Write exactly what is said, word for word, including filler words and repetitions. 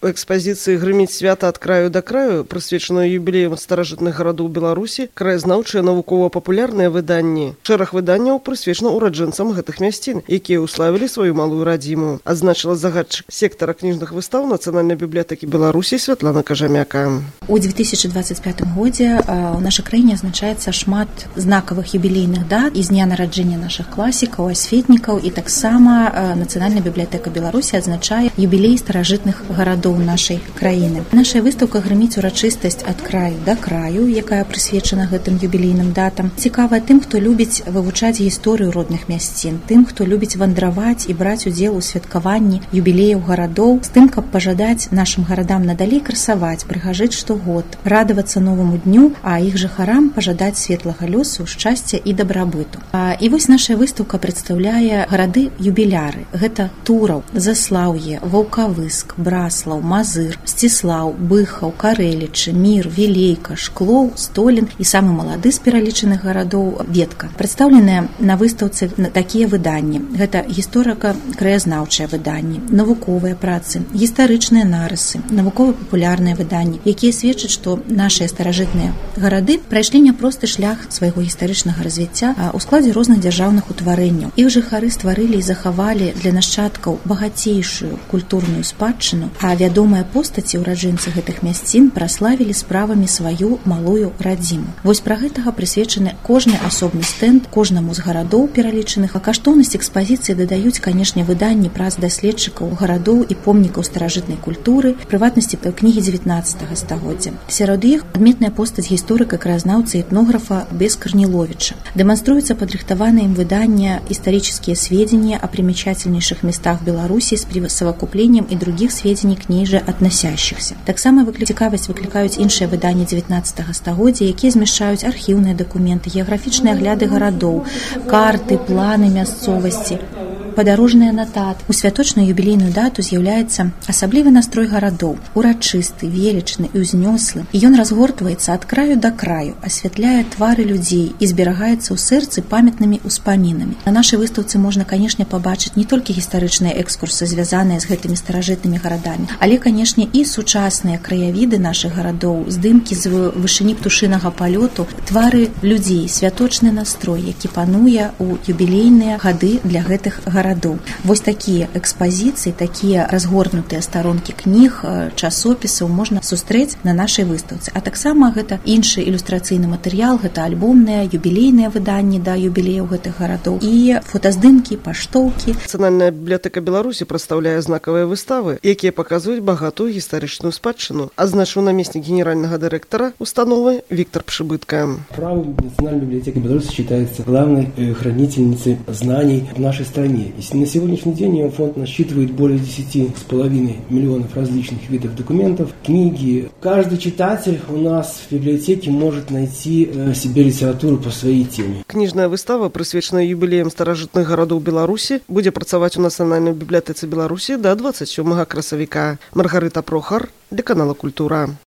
У экспазіцыі грыміць свята ад краю да краю, прысвечаную юбілеям старажытных гарадоў Беларусі, краязнаўчыя навукова-папулярныя выданні. Шэраг выданняў прысвечана ураджэнцам гэтых мясцін, якія ўславілі сваю малую радзіму, адзначыла загадчык сектара кніжных выстаў Нацыянальнай бібліятэкі Беларусі Святлана Кажамяка. У две тысячи двадцать пятом годзе ў нашай краіне адзначаецца шмат знакавых юбілейных дат і з дня нараджэння нашых класікаў, асветнікаў, і таксама Нацыянальная бібліятэка Беларусі адзначае юбілей старажытных гарадоў нашай краіны. Нашая выстаўка грыміць урачыстасць ад краю да краю, якая прысвечана гэтым юбілейным датам. Цікавая тым, хто любіць вывучаць гісторыю родных мясцін, тым, хто любіць вандраваць і браць удзел у святкаванні юбілеяў гарадоў, з тым, каб пажадаць нашым гарадам надалей красаваць, прыгажыць штогод, радавацца новаму дню, а іх жыхарам пажадаць светлага лёсу, шчасця і дабрабыту. А, і вось наша выстаўка прадстаўляе гарады-юбіляры. Гэта Тураў, Заслаўе, Ваўкавыск, Браслаў, Мазыр, Сціслаў, Быхаў, Карэлічы, Мір, Вілейка, Шклоў, Столін і самы малады з пералічаных гарадоў Ветка. Прадстаўленыя на выстаўцы такія выданні. Гэта гісторыка-краязнаўчыя выданні, навуковыя працы, гістарычныя нарысы, навукова-папулярныя выданні, якія сведчаць, што нашыя старажытныя гарады прайшлі няпросты шлях свайго гістарычнага развіцця у складзе розных дзяржаўных утварэнняў. Іх жыхары стварылі і захавалі для нашчадкаў багацейшую культурную спадчыну, а вядомыя постаці ураджэнцы гэтых мясцін праславілі справамі сваю малую радзіму. Вось пра гэтага прысвечаны кожны асобны стэнд кожнаму з гарадоў пералічаных. А каштоўнасць экспазіцыі дадаюць, канешне, выданні прац даследчыкаў гарадоў і помнікаў старажытнай культуры, прыватнасці кнігі дзевятнаццатага стагоддзя. Сярод іх адметная постаць гісторыка, краязнаўца і этнографа Бес Карніловіча. Дэманструюцца падрыхтаваныя ім выдання исторические сведения о примечательнейших местах Беларуси с присовокуплением и других сведений к ней же относящихся. Таксама цікавасць выклікаюць іншыя выданні дзевятнаццатага стагоддзя, якія змяшчаюць архіўныя дакументы, геаграфічныя агляды гарадоў, карты, планы мясцовасці, падарожныя натат. У святочную юбілейную дату з'яўляецца асаблівы настрой гарадоў, урачысты, велічны і ўзнёслы, і ён разгортваецца ад краю да краю, асвятляе твары людзей і зберагаецца ў сэрцы памятнымі ўспамінамі. На нашай выстаўцы можна, канешне, пабачыць не толькі гістарычныя экскурсы, звязаныя з гэтымі старажытнымі гарадамі, але, канешне, і сучасныя краявіды нашых гарадоў, здымкі з вышыні птушынага палёту, твары людзей, святочны настрой, які пануе ў юбілейныя гады для гэтых гарадоў. гарадоў. Вось такія экспазіцыі, такія разгорнутыя старонкі кніг, часопісаў можна сустрэць на нашай выстаўцы. А таксама гэта іншы ілюстрацыйны матэрыял, гэта альбомныя, юбілейныя выданні да юбілеяў гэтых гарадоў і фотаздымкі, паштоўкі. Нацыянальная бібліятэка Беларусі прадстаўляе знакавыя выставы, якія паказваюць багатую гістарычную спадчыну, азначыў намеснік генеральнага дырэктара установы Виктор Пшибытка. Право Национальной библиотеки Беларуси считается главной хранительницей знаний в нашей стране. И на сегодняшний день фонд насчитывает более десяти с половиной миллионов различных видов документов, книги. Каждый читатель у нас в библиотеке может найти себе литературу по своей теме. Книжная выстава, прысвечаная юбілеям старажытных гарадоў Беларусі, будзе працаваць у Нацыянальнай бібліятэцы Беларусі да двадцать сёмага красавіка. Маргарыта Прохар для канала Культура.